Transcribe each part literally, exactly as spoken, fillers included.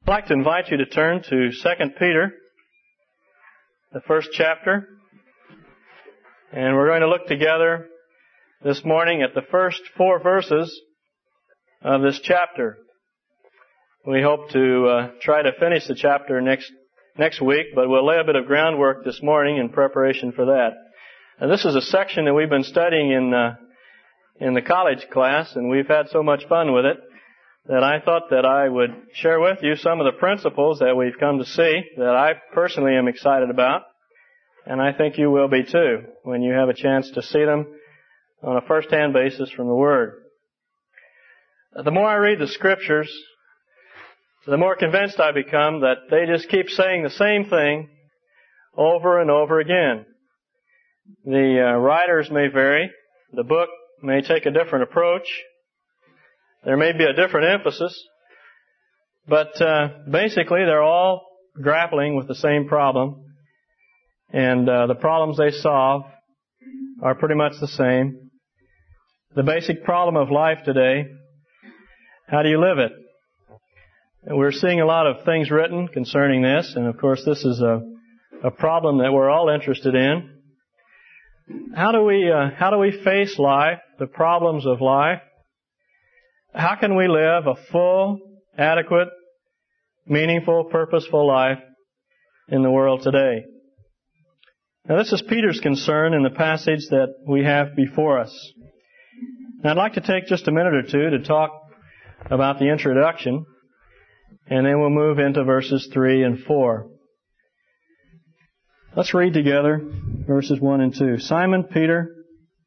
I'd like to invite you to turn to Second Peter, the first chapter. And we're going to look together this morning at the first four verses of this chapter. We hope to uh, try to finish the chapter next next week, but we'll lay a bit of groundwork this morning in preparation for that. Now, this is a section that we've been studying in uh, in the college class, and we've had so much fun with it that I thought that I would share with you some of the principles that we've come to see that I personally am excited about, and I think you will be too when you have a chance to see them on a first-hand basis from the Word. The more I read the Scriptures, the more convinced I become that they just keep saying the same thing over and over again. The uh, writers may vary. The book may take a different approach. There may be a different emphasis. But uh, basically, they're all grappling with the same problem. And uh, the problems they solve are pretty much the same. The basic problem of life today, how do you live it? We're seeing a lot of things written concerning this, and of course this is a, a problem that we're all interested in. How do we uh, how do we face life, the problems of life? How can we live a full, adequate, meaningful, purposeful life in the world today? Now this is Peter's concern in the passage that we have before us. Now I'd like to take just a minute or two to talk about the introduction, and then we'll move into verses three and four. Let's read together verses one and two. Simon Peter,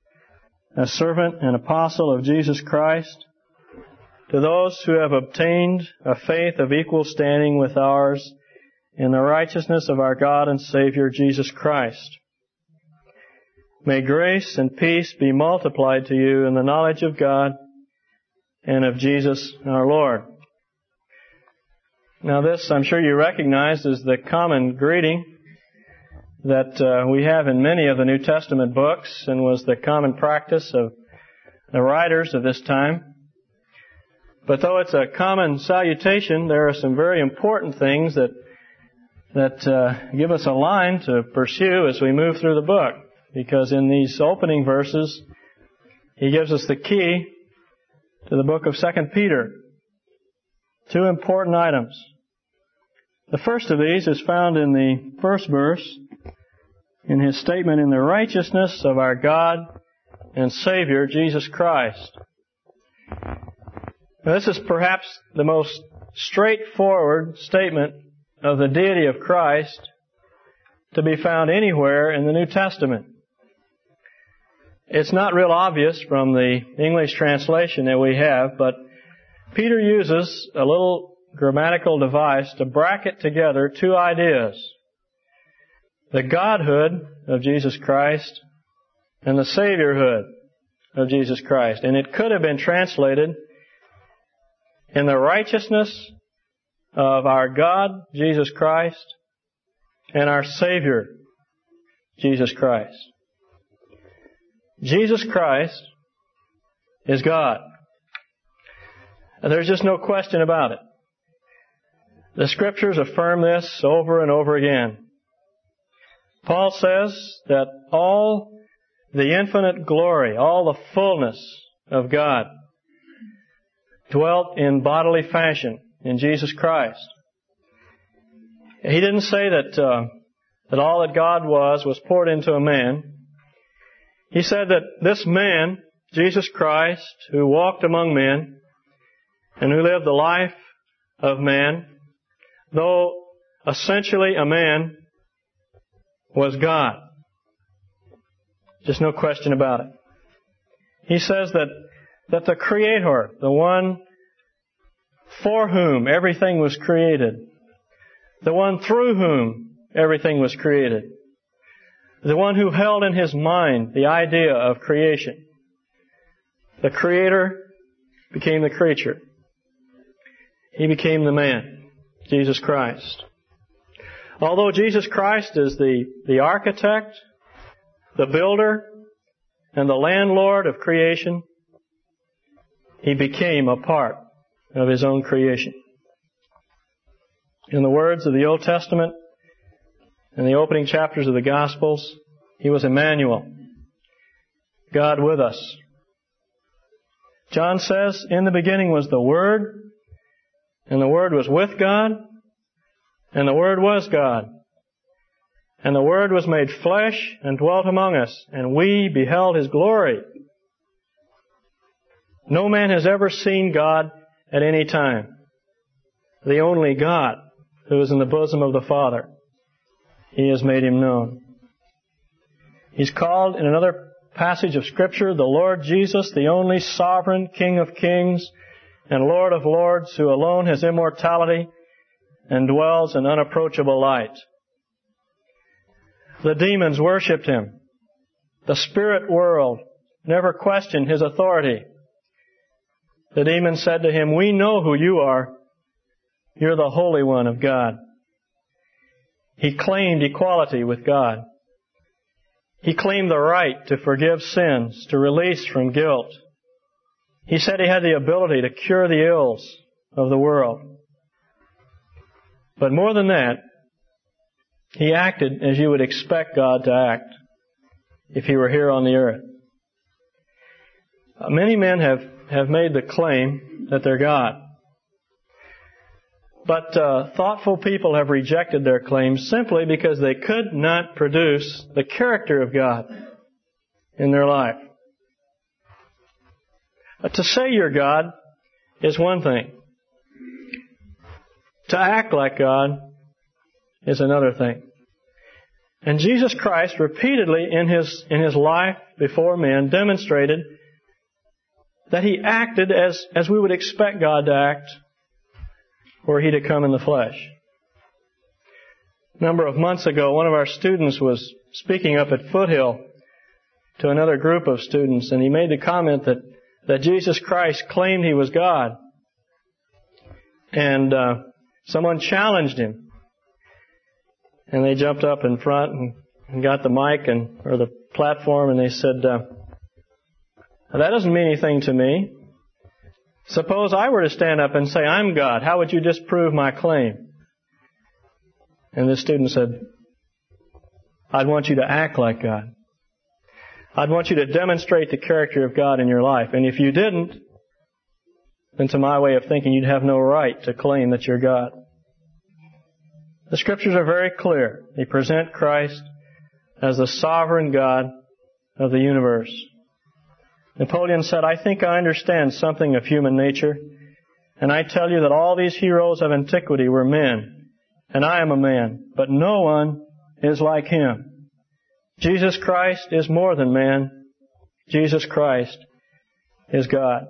a servant and apostle of Jesus Christ, to those who have obtained a faith of equal standing with ours in the righteousness of our God and Savior Jesus Christ. May grace and peace be multiplied to you in the knowledge of God and of Jesus our Lord. Now this, I'm sure you recognize, is the common greeting that uh, we have in many of the New Testament books and was the common practice of the writers of this time. But though it's a common salutation, there are some very important things that that uh, give us a line to pursue as we move through the book. Because in these opening verses, he gives us the key to the book of Second Peter. Two important items. The first of these is found in the first verse, in his statement, in the righteousness of our God and Savior, Jesus Christ. Now, this is perhaps the most straightforward statement of the deity of Christ to be found anywhere in the New Testament. It's not real obvious from the English translation that we have, but Peter uses a little grammatical device to bracket together two ideas: the Godhood of Jesus Christ and the Saviorhood of Jesus Christ. And it could have been translated in the righteousness of our God, Jesus Christ, and our Savior, Jesus Christ. Jesus Christ is God. And there's just no question about it. The Scriptures affirm this over and over again. Paul says that all the infinite glory, all the fullness of God dwelt in bodily fashion in Jesus Christ. He didn't say that uh, that all that God was was poured into a man. He said that this man, Jesus Christ, who walked among men and who lived the life of man, though essentially a man, was God. Just no question about it. He says that, that the Creator, the one for whom everything was created, the one through whom everything was created, the one who held in his mind the idea of creation, the Creator became the creature. He became the man, Jesus Christ. Although Jesus Christ is the, the architect, the builder, and the landlord of creation, He became a part of His own creation. In the words of the Old Testament, in the opening chapters of the Gospels, He was Emmanuel, God with us. John says, in the beginning was the Word, and the Word was with God, and the Word was God. And the Word was made flesh and dwelt among us, and we beheld His glory. No man has ever seen God at any time. The only God who is in the bosom of the Father. He has made Him known. He's called in another passage of Scripture the Lord Jesus, the only sovereign King of kings and Lord of lords, who alone has immortality and dwells in unapproachable light. The demons worshipped Him. The spirit world never questioned His authority. The demons said to Him, "We know who you are. You're the Holy One of God." He claimed equality with God. He claimed the right to forgive sins, to release from guilt. He said He had the ability to cure the ills of the world. But more than that, He acted as you would expect God to act if He were here on the earth. Uh, many men have, have made the claim that they're God. But uh, thoughtful people have rejected their claims simply because they could not produce the character of God in their life. Uh, to say you're God is one thing. To act like God is another thing. And Jesus Christ repeatedly in His, in His life before men demonstrated that He acted as, as we would expect God to act were He to come in the flesh. A number of months ago, one of our students was speaking up at Foothill to another group of students, and he made the comment that, that Jesus Christ claimed He was God. And uh, someone challenged him. And they jumped up in front and, and got the mic and or the platform, and they said, uh, "That doesn't mean anything to me. Suppose I were to stand up and say, 'I'm God,' how would you disprove my claim?" And this student said, "I'd want you to act like God. I'd want you to demonstrate the character of God in your life. And if you didn't, then to my way of thinking, you'd have no right to claim that you're God." The Scriptures are very clear. They present Christ as the sovereign God of the universe. Napoleon said, "I think I understand something of human nature, and I tell you that all these heroes of antiquity were men, and I am a man, but no one is like Him. Jesus Christ is more than man. Jesus Christ is God."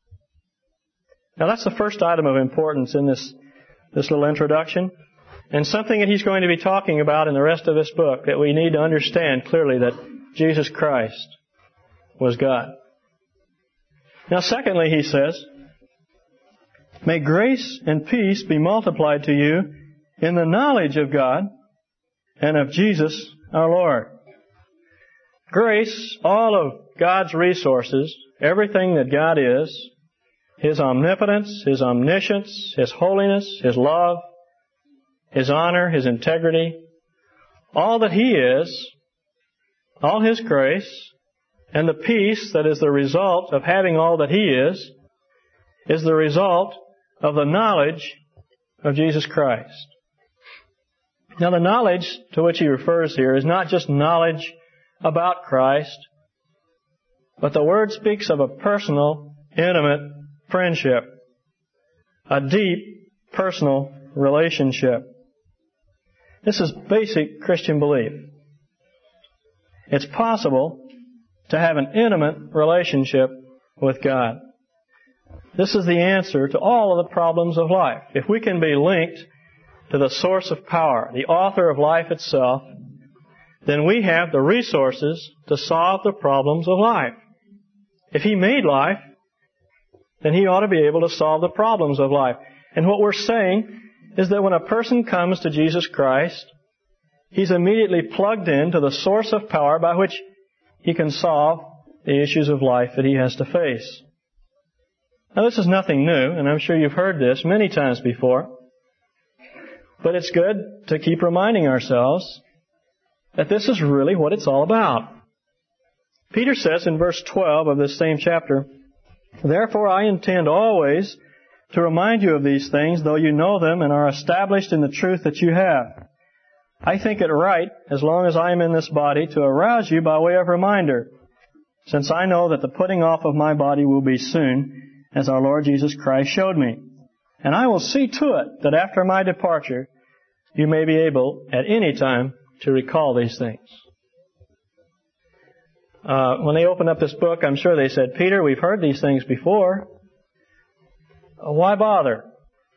Now that's the first item of importance in this, this little introduction, and something that he's going to be talking about in the rest of this book, that we need to understand clearly that Jesus Christ was God. Now secondly, he says, "May grace and peace be multiplied to you in the knowledge of God and of Jesus our Lord." Grace, all of God's resources, everything that God is, His omnipotence, His omniscience, His holiness, His love, His honor, His integrity, all that He is, all His grace, and the peace that is the result of having all that He is, is the result of the knowledge of Jesus Christ. Now the knowledge to which he refers here is not just knowledge about Christ, but the word speaks of a personal, intimate friendship, a deep personal relationship. This is basic Christian belief. It's possible to have an intimate relationship with God. This is the answer to all of the problems of life. If we can be linked to the source of power, the author of life itself, then we have the resources to solve the problems of life. If He made life, then He ought to be able to solve the problems of life. And what we're saying is that when a person comes to Jesus Christ, he's immediately plugged into the source of power by which he can solve the issues of life that he has to face. Now this is nothing new, and I'm sure you've heard this many times before. But it's good to keep reminding ourselves that this is really what it's all about. Peter says in verse twelve of this same chapter, "Therefore I intend always to remind you of these things, though you know them and are established in the truth that you have. I think it right, as long as I am in this body, to arouse you by way of reminder, since I know that the putting off of my body will be soon, as our Lord Jesus Christ showed me. And I will see to it that after my departure, you may be able at any time to recall these things." Uh, when they opened up this book, I'm sure they said, "Peter, we've heard these things before. Why bother?"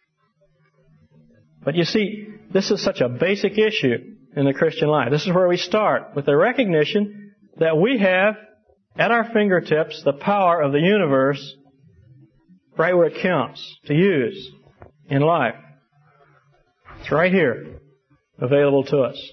But you see, this is such a basic issue in the Christian life. This is where we start, with the recognition that we have at our fingertips the power of the universe right where it counts to use in life. It's right here, available to us.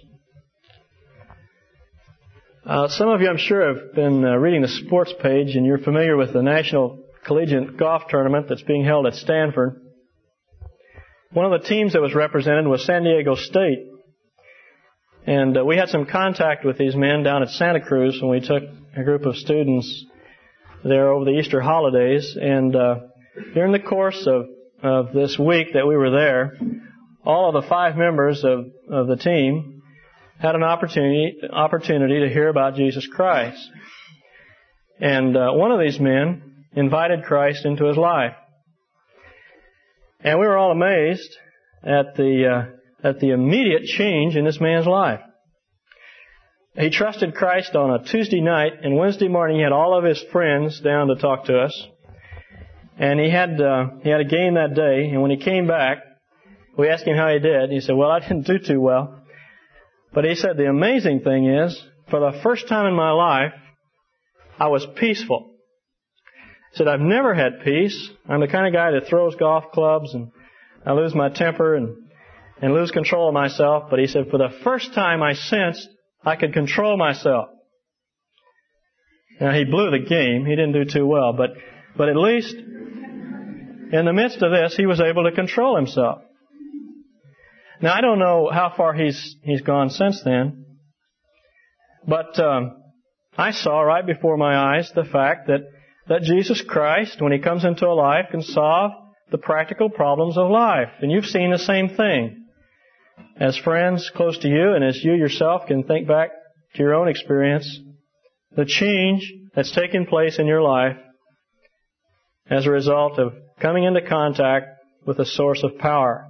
Uh, some of you, I'm sure, have been uh, reading the sports page, and you're familiar with the National Collegiate Golf Tournament that's being held at Stanford. One of the teams that was represented was San Diego State. And uh, we had some contact with these men down at Santa Cruz when we took a group of students there over the Easter holidays. And uh, during the course of, of this week that we were there, all of the five members of, of the team had an opportunity opportunity to hear about Jesus Christ. And uh, one of these men invited Christ into his life. And we were all amazed at the uh, at the immediate change in this man's life. He trusted Christ on a Tuesday night, and Wednesday morning he had all of his friends down to talk to us. And he had uh, he had a game that day, and when he came back, we asked him how he did. He said, "Well, I didn't do too well." But he said, "The amazing thing is, for the first time in my life, I was peaceful." He said, "I've never had peace. I'm the kind of guy that throws golf clubs, and I lose my temper and, and lose control of myself." But he said, "For the first time, I sensed I could control myself." Now, he blew the game. He didn't do too well. But, but at least in the midst of this, he was able to control himself. Now, I don't know how far he's he's gone since then, but um, I saw right before my eyes the fact that, that Jesus Christ, when He comes into a life, can solve the practical problems of life. And you've seen the same thing. As friends close to you, and as you yourself can think back to your own experience, the change that's taken place in your life as a result of coming into contact with a source of power.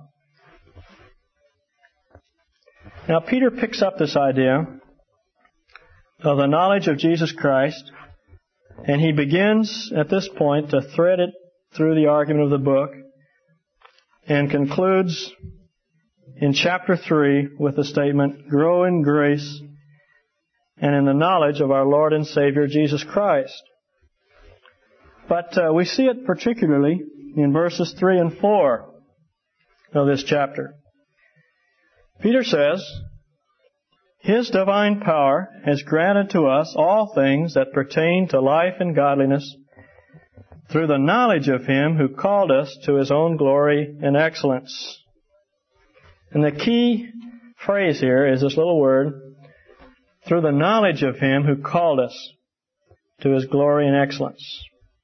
Now, Peter picks up this idea of the knowledge of Jesus Christ, and he begins at this point to thread it through the argument of the book, and concludes in chapter three with the statement, "Grow in grace and in the knowledge of our Lord and Savior Jesus Christ." But uh, we see it particularly in verses three and four of this chapter. Peter says, "His divine power has granted to us all things that pertain to life and godliness through the knowledge of Him who called us to His own glory and excellence." And the key phrase here is this little word, "through the knowledge of Him who called us to His glory and excellence."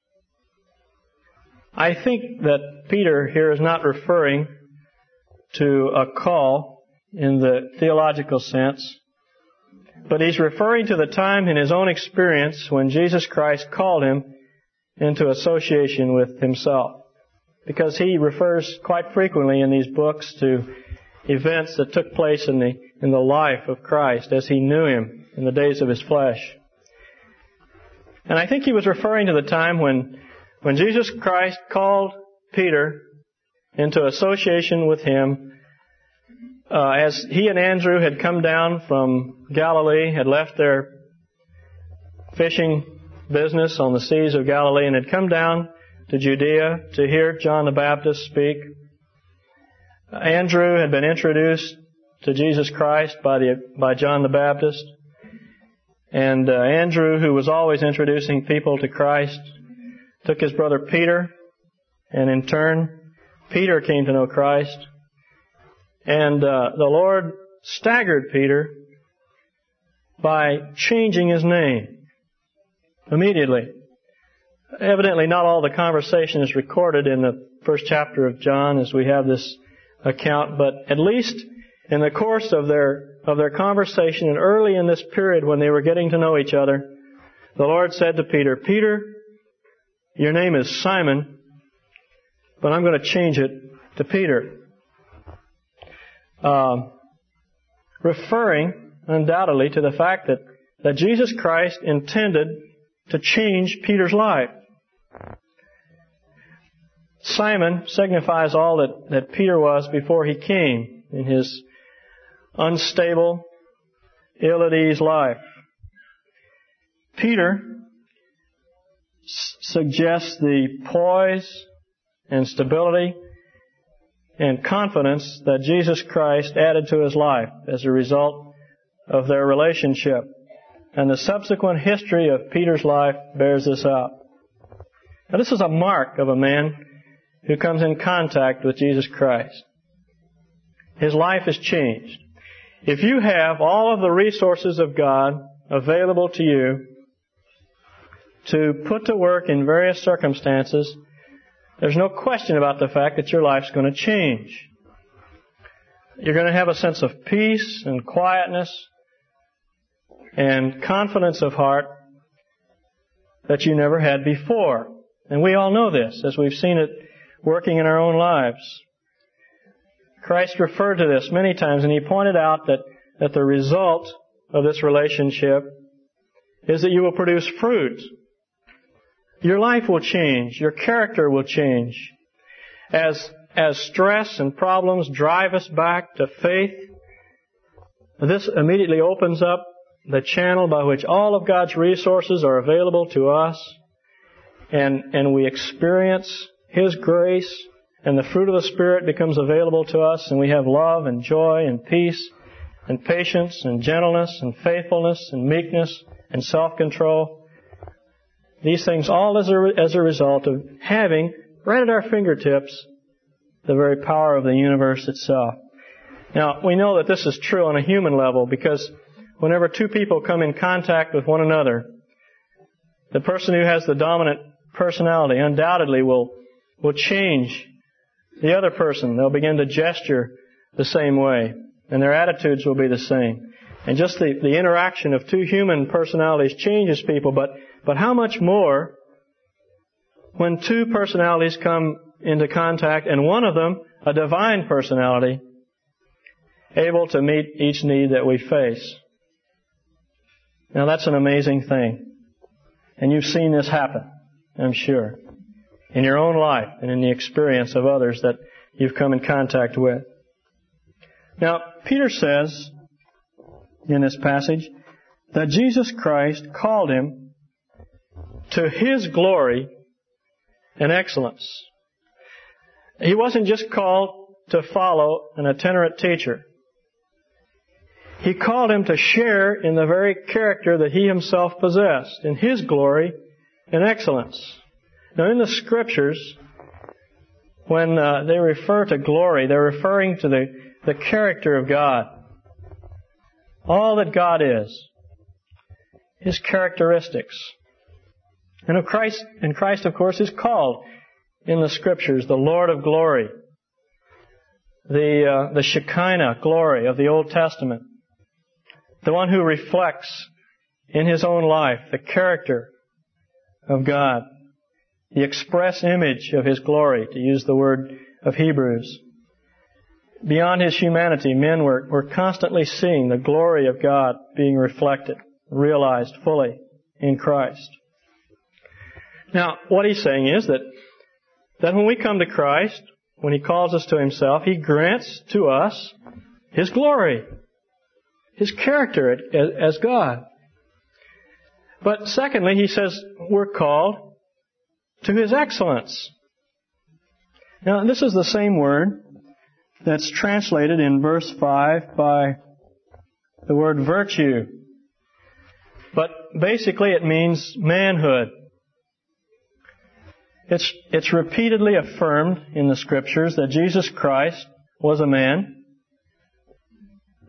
I think that Peter here is not referring to a call in the theological sense, but he's referring to the time in his own experience when Jesus Christ called him into association with Himself. Because he refers quite frequently in these books to events that took place in the in the life of Christ as He knew Him in the days of His flesh. And I think he was referring to the time when, when Jesus Christ called Peter into association with Him, Uh, as he and Andrew had come down from Galilee, had left their fishing business on the seas of Galilee and had come down to Judea to hear John the Baptist speak. Andrew had been introduced to Jesus Christ by the by John the Baptist. And uh, Andrew, who was always introducing people to Christ, took his brother Peter, and in turn, Peter came to know Christ. And uh, the Lord staggered Peter by changing his name immediately. Evidently, not all the conversation is recorded in the first chapter of John as we have this account, but at least in the course of their of their conversation and early in this period when they were getting to know each other, the Lord said to Peter, "Peter, your name is Simon, but I'm going to change it to Peter." Um, referring undoubtedly to the fact that, that Jesus Christ intended to change Peter's life. Simon signifies all that, that Peter was before he came in his unstable, ill-at-ease life. Peter s- suggests the poise and stability and confidence that Jesus Christ added to his life as a result of their relationship. And the subsequent history of Peter's life bears this out. Now, this is a mark of a man who comes in contact with Jesus Christ. His life is changed. If you have all of the resources of God available to you to put to work in various circumstances, there's no question about the fact that your life's going to change. You're going to have a sense of peace and quietness and confidence of heart that you never had before. And we all know this as we've seen it working in our own lives. Christ referred to this many times, and He pointed out that, that the result of this relationship is that you will produce fruit. Your life will change. Your character will change. As, as stress and problems drive us back to faith, this immediately opens up the channel by which all of God's resources are available to us, and, and we experience His grace, and the fruit of the Spirit becomes available to us, and we have love and joy and peace and patience and gentleness and faithfulness and meekness and self-control. These things all as a, as a result of having right at our fingertips the very power of the universe itself. Now, we know that this is true on a human level because whenever two people come in contact with one another, the person who has the dominant personality undoubtedly will, will change the other person. They'll begin to gesture the same way, and their attitudes will be the same. And just the, the interaction of two human personalities changes people, but, but how much more when two personalities come into contact, and one of them, a divine personality, able to meet each need that we face. Now that's an amazing thing. And you've seen this happen, I'm sure, in your own life and in the experience of others that you've come in contact with. Now, Peter says in this passage that Jesus Christ called him to His glory and excellence. He wasn't just called to follow an itinerant teacher. He called him to share in the very character that He Himself possessed, in His glory and excellence. Now, in the Scriptures, when uh, they refer to glory, they're referring to the, the character of God. All that God is. His characteristics. And of Christ, and Christ, of course, is called in the Scriptures the Lord of glory. The, uh, the Shekinah glory of the Old Testament. The one who reflects in His own life the character of God. The express image of His glory, to use the word of Hebrews. Beyond His humanity, men were, were constantly seeing the glory of God being reflected, realized fully in Christ. Now, what he's saying is that, that when we come to Christ, when He calls us to Himself, He grants to us His glory, His character as God. But secondly, He says we're called to His excellence. Now, this is the same word that's translated in verse five by the word virtue. But basically it means manhood. It's, it's repeatedly affirmed in the Scriptures that Jesus Christ was a man,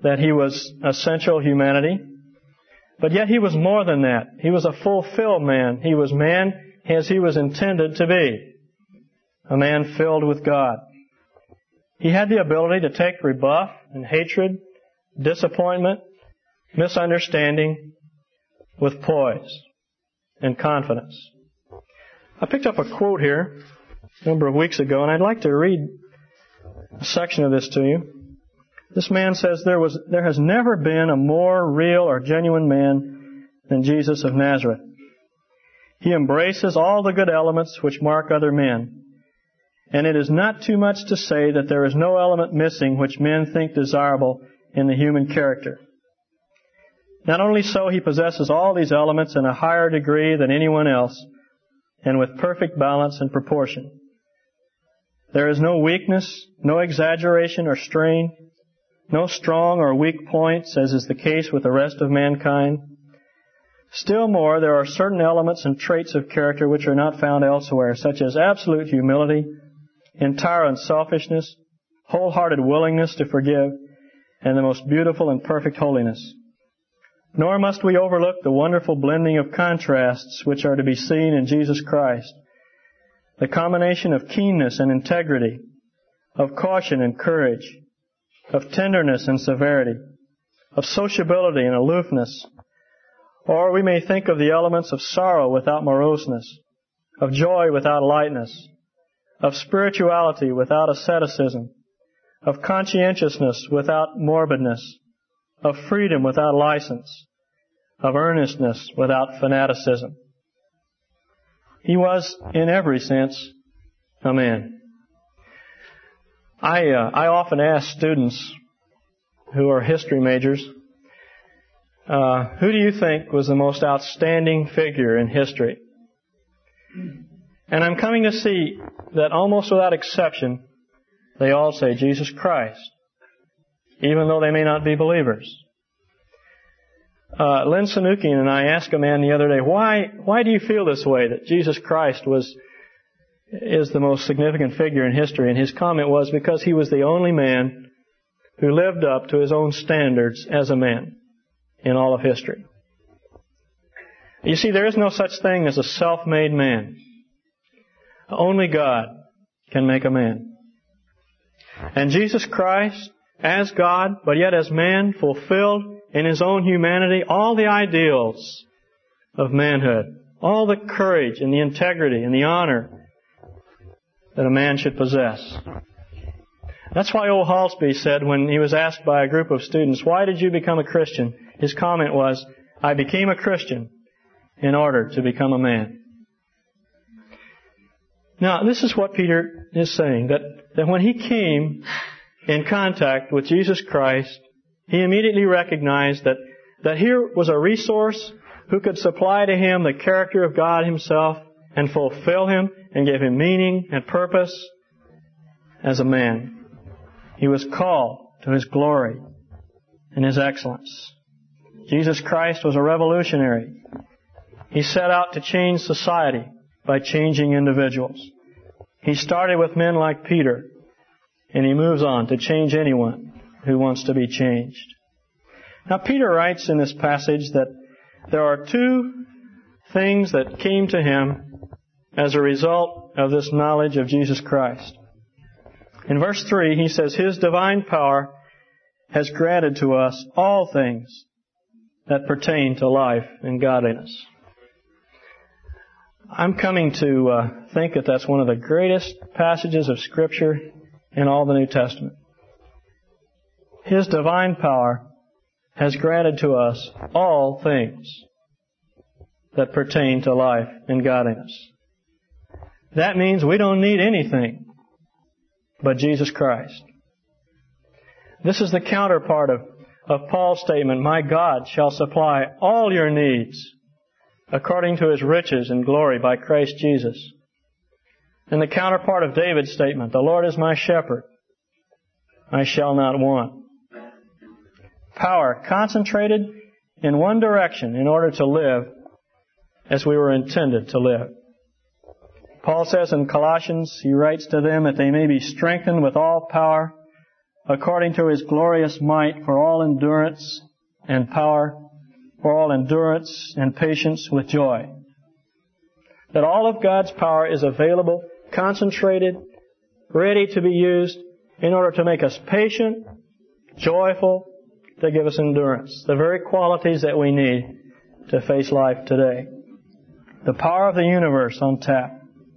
that He was essential humanity. But yet He was more than that. He was a fulfilled man. He was man as He was intended to be. A man filled with God. He had the ability to take rebuff and hatred, disappointment, misunderstanding with poise and confidence. I picked up a quote here a number of weeks ago, and I'd like to read a section of this to you. This man says, there was, there has never been a more real or genuine man than Jesus of Nazareth. He embraces all the good elements which mark other men. And it is not too much to say that there is no element missing which men think desirable in the human character. Not only so, he possesses all these elements in a higher degree than anyone else, and with perfect balance and proportion. There is no weakness, no exaggeration or strain, no strong or weak points, as is the case with the rest of mankind. Still more, there are certain elements and traits of character which are not found elsewhere, such as absolute humility, entire unselfishness, wholehearted willingness to forgive, and the most beautiful and perfect holiness. Nor must we overlook the wonderful blending of contrasts which are to be seen in Jesus Christ. The combination of keenness and integrity, of caution and courage, of tenderness and severity, of sociability and aloofness. Or we may think of the elements of sorrow without moroseness, of joy without lightness, of spirituality without asceticism, of conscientiousness without morbidness, of freedom without license, of earnestness without fanaticism. He was, in every sense, a man. I, uh, I often ask students who are history majors, uh, who do you think was the most outstanding figure in history? And I'm coming to see that almost without exception, they all say Jesus Christ, even though they may not be believers. Uh, Lynn Sanukian and I asked a man the other day, why, why do you feel this way, that Jesus Christ was is the most significant figure in history? And his comment was, because He was the only man who lived up to His own standards as a man in all of history. You see, there is no such thing as a self-made man. Only God can make a man. And Jesus Christ, as God, but yet as man, fulfilled in His own humanity all the ideals of manhood, all the courage and the integrity and the honor that a man should possess. That's why O. Halsby said, when he was asked by a group of students, why did you become a Christian? His comment was, I became a Christian in order to become a man. Now, this is what Peter is saying, that, that when he came in contact with Jesus Christ, he immediately recognized that, that here was a resource who could supply to him the character of God Himself and fulfill him and give him meaning and purpose as a man. He was called to His glory and His excellence. Jesus Christ was a revolutionary. He set out to change society by changing individuals. He started with men like Peter, and He moves on to change anyone who wants to be changed. Now, Peter writes in this passage that there are two things that came to him as a result of this knowledge of Jesus Christ. In verse three, he says, His divine power has granted to us all things that pertain to life and godliness. I'm coming to uh, think that that's one of the greatest passages of Scripture in all the New Testament. His divine power has granted to us all things that pertain to life and godliness. That means we don't need anything but Jesus Christ. This is the counterpart of, of Paul's statement, my God shall supply all your needs according to His riches and glory by Christ Jesus. And the counterpart of David's statement, the Lord is my shepherd, I shall not want. Power concentrated in one direction in order to live as we were intended to live. Paul says in Colossians, he writes to them that they may be strengthened with all power according to His glorious might for all endurance and power, for all endurance and patience with joy. That all of God's power is available, concentrated, ready to be used in order to make us patient, joyful, to give us endurance. The very qualities that we need to face life today. The power of the universe on tap.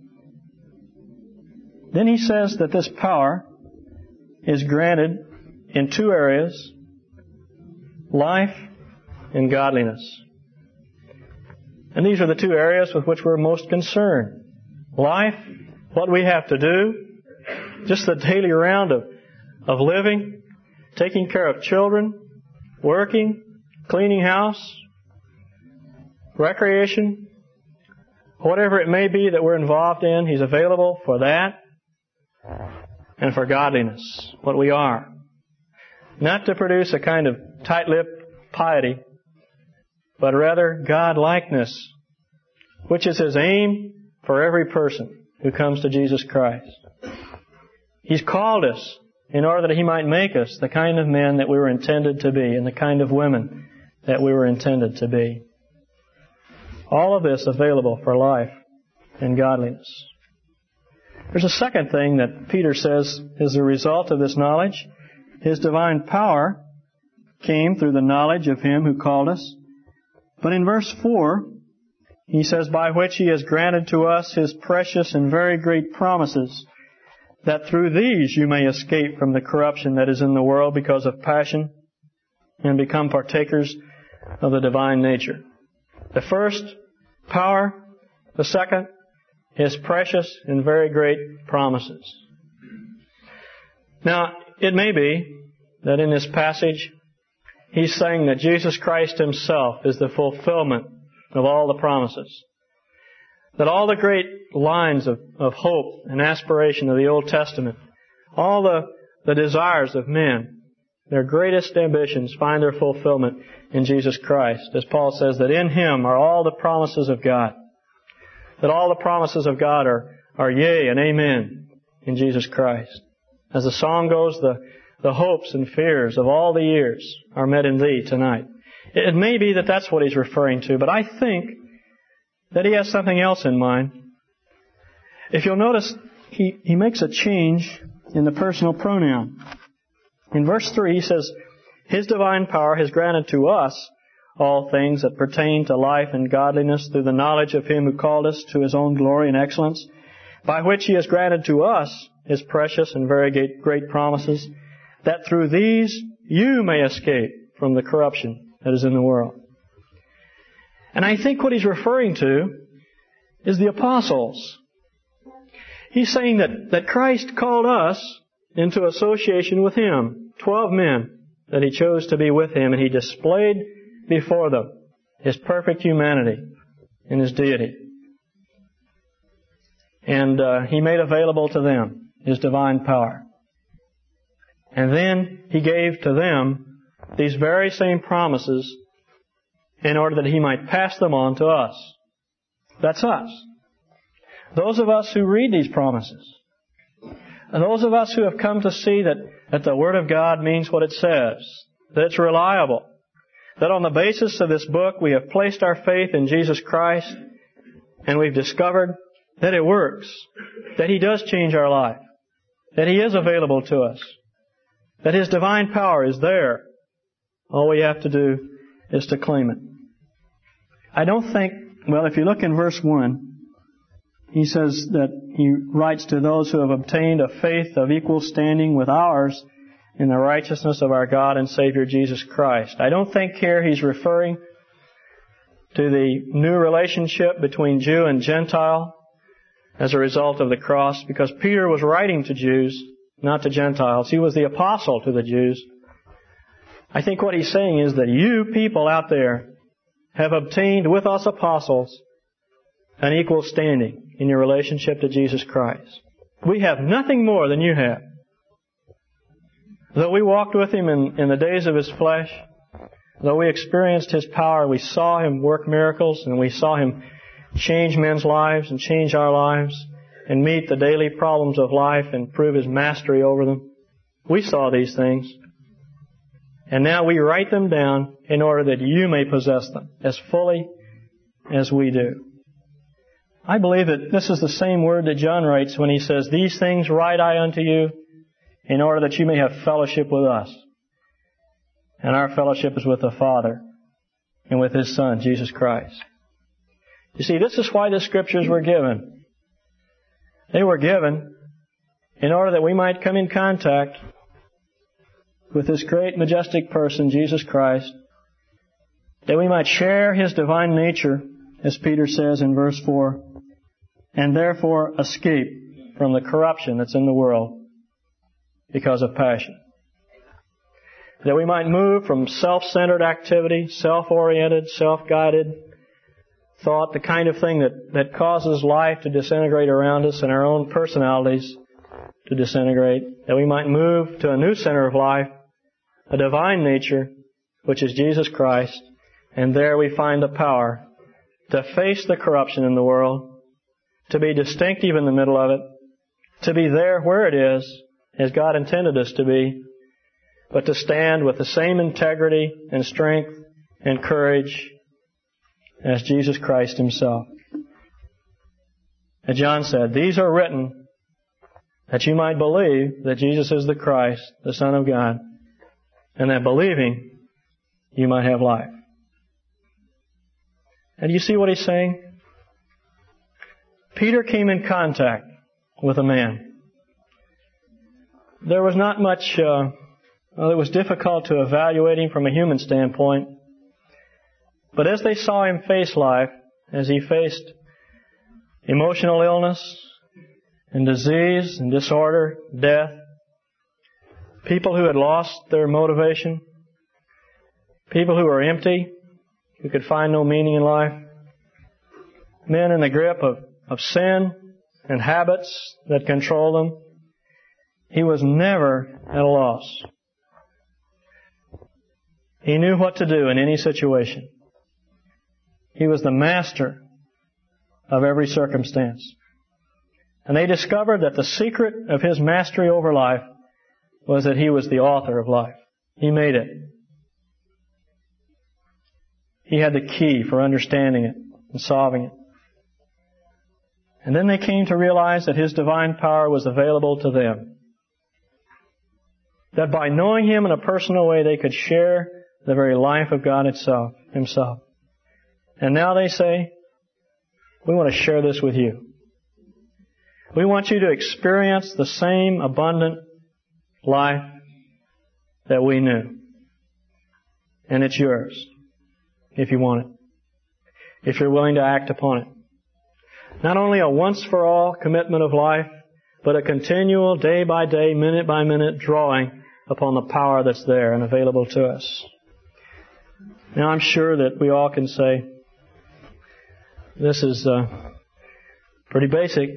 Then he says that this power is granted in two areas, life and godliness. And these are the two areas with which we're most concerned. Life, what we have to do, just the daily round of, of living, taking care of children, working, cleaning house, recreation, whatever it may be that we're involved in, He's available for that and for godliness, what we are. Not to produce a kind of tight-lipped piety, but rather God-likeness, which is His aim for every person who comes to Jesus Christ. He's called us in order that He might make us the kind of men that we were intended to be and the kind of women that we were intended to be. All of this available for life and godliness. There's a second thing that Peter says is the result of this knowledge. His divine power came through the knowledge of Him who called us. But in verse four, he says, by which He has granted to us His precious and very great promises, that through these you may escape from the corruption that is in the world because of passion, and become partakers of the divine nature. The first, power. The second, His precious and very great promises. Now, it may be that in this passage, he's saying that Jesus Christ Himself is the fulfillment of all the promises. That all the great lines of, of hope and aspiration of the Old Testament, all the, the desires of men, their greatest ambitions find their fulfillment in Jesus Christ. As Paul says, that in Him are all the promises of God. That all the promises of God are, are yea and amen in Jesus Christ. As the song goes, the, the hopes and fears of all the years are met in Thee tonight. It, it may be that that's what he's referring to, but I think that he has something else in mind. If you'll notice, he, he makes a change in the personal pronoun. In verse three, he says, His divine power has granted to us all things that pertain to life and godliness through the knowledge of Him who called us to His own glory and excellence, by which He has granted to us His precious and very great, great promises, that through these you may escape from the corruption that is in the world. And I think what he's referring to is the apostles. He's saying that, that Christ called us into association with Him, twelve men that He chose to be with Him, and He displayed before them His perfect humanity and His deity. And uh, He made available to them His divine power. And then He gave to them these very same promises in order that He might pass them on to us. That's us. Those of us who read these promises. And those of us who have come to see that, that the Word of God means what it says. That it's reliable. That on the basis of this book we have placed our faith in Jesus Christ and we've discovered that it works. That He does change our life. That He is available to us. That His divine power is there. All we have to do is to claim it. I don't think, well, if you look in verse one, he says that he writes to those who have obtained a faith of equal standing with ours in the righteousness of our God and Savior Jesus Christ. I don't think here he's referring to the new relationship between Jew and Gentile as a result of the cross, because Peter was writing to Jews, not to Gentiles. He was the apostle to the Jews. I think what he's saying is that you people out there have obtained with us apostles an equal standing in your relationship to Jesus Christ. We have nothing more than you have. Though we walked with Him in, in the days of His flesh, though we experienced His power, we saw Him work miracles, and we saw Him change men's lives and change our lives and meet the daily problems of life and prove His mastery over them. We saw these things. And now we write them down in order that you may possess them as fully as we do. I believe that this is the same word that John writes when he says, "These things write I unto you in order that you may have fellowship with us." And our fellowship is with the Father and with His Son, Jesus Christ. You see, this is why the Scriptures were given. They were given in order that we might come in contact with this great, majestic person, Jesus Christ, that we might share His divine nature, as Peter says in verse four, and therefore escape from the corruption that's in the world because of passion. That we might move from self-centered activity, self-oriented, self-guided thought, the kind of thing that, that causes life to disintegrate around us and our own personalities to disintegrate, that we might move to a new center of life, a divine nature, which is Jesus Christ, and there we find the power to face the corruption in the world, to be distinctive in the middle of it, to be there where it is, as God intended us to be, but to stand with the same integrity and strength and courage as Jesus Christ Himself. As John said, "These are written that you might believe that Jesus is the Christ, the Son of God, and that believing you might have life." And do you see what he's saying? Peter came in contact with a man. There was not much, uh, well, it was difficult to evaluate him from a human standpoint. But as they saw him face life, as he faced emotional illness and disease and disorder, death, people who had lost their motivation, people who were empty, who could find no meaning in life, men in the grip of, of sin and habits that control them, he was never at a loss. He knew what to do in any situation. He was the master of every circumstance. And they discovered that the secret of his mastery over life was that he was the author of life. He made it. He had the key for understanding it and solving it. And then they came to realize that His divine power was available to them. That by knowing Him in a personal way, they could share the very life of God itself, Himself. And now they say, we want to share this with you. We want you to experience the same abundant life that we knew. And it's yours, if you want it. If you're willing to act upon it. Not only a once-for-all commitment of life, but a continual, day-by-day, minute-by-minute drawing upon the power that's there and available to us. Now, I'm sure that we all can say, this is uh, pretty basic.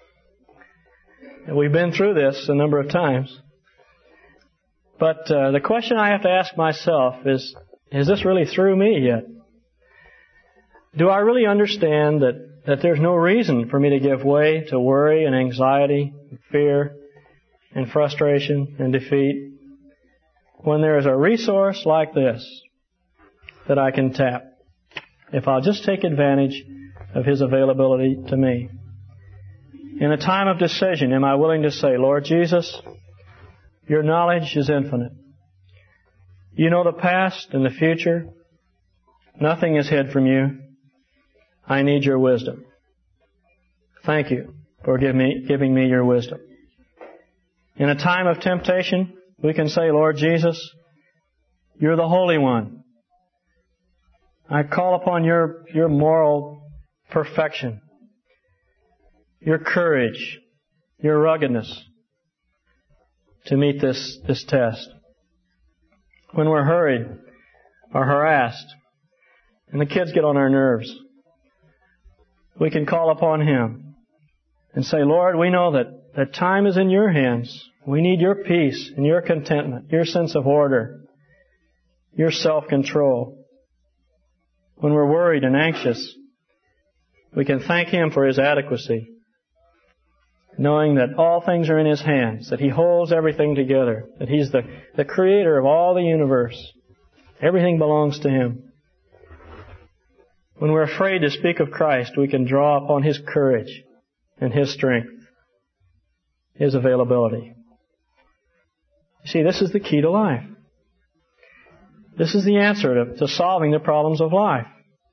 We've been through this a number of times. But uh, the question I have to ask myself is, is this really through me yet? Do I really understand that, that there's no reason for me to give way to worry and anxiety, and fear and frustration and defeat when there is a resource like this that I can tap if I'll just take advantage of His availability to me? In a time of decision, am I willing to say, Lord Jesus, Your knowledge is infinite. You know the past and the future. Nothing is hid from You. I need Your wisdom. Thank You for give me, giving me Your wisdom. In a time of temptation, we can say, Lord Jesus, You're the Holy One. I call upon Your, Your moral perfection, Your courage, Your ruggedness to meet this, this test. When we're hurried or harassed and the kids get on our nerves, we can call upon Him and say, Lord, we know that, that time is in Your hands. We need Your peace and Your contentment, Your sense of order, Your self-control. When we're worried and anxious, we can thank Him for His adequacy knowing that all things are in His hands, that He holds everything together, that He's the, the creator of all the universe. Everything belongs to Him. When we're afraid to speak of Christ, we can draw upon His courage and His strength, His availability. You see, this is the key to life. This is the answer to, to solving the problems of life.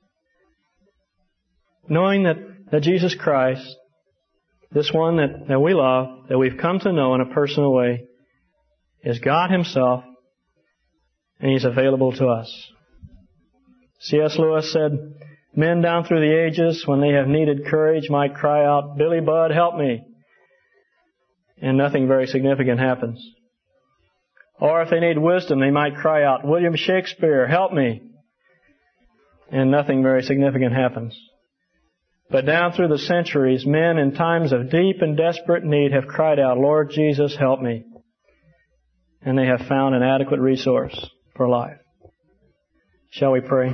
Knowing that, that Jesus Christ, this one that, that we love, that we've come to know in a personal way, is God Himself, and He's available to us. C S Lewis said, men down through the ages, when they have needed courage, might cry out, "Billy Budd, help me." And nothing very significant happens. Or if they need wisdom, they might cry out, "William Shakespeare, help me." And nothing very significant happens. But down through the centuries, men in times of deep and desperate need have cried out, "Lord Jesus, help me." And they have found an adequate resource for life. Shall we pray?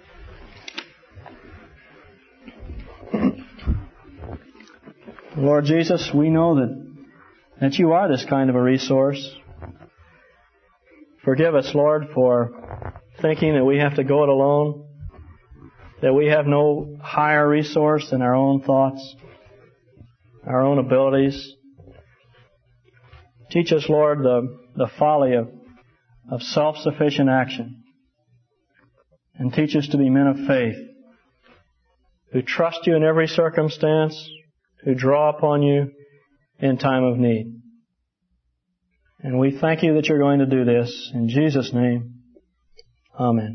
Lord Jesus, we know that, that You are this kind of a resource. Forgive us, Lord, for thinking that we have to go it alone, that we have no higher resource than our own thoughts, our own abilities. Teach us, Lord, the, the folly of, of self-sufficient action. And teach us to be men of faith, who trust You in every circumstance, who draw upon You in time of need. And we thank You that You're going to do this. In Jesus' name, amen.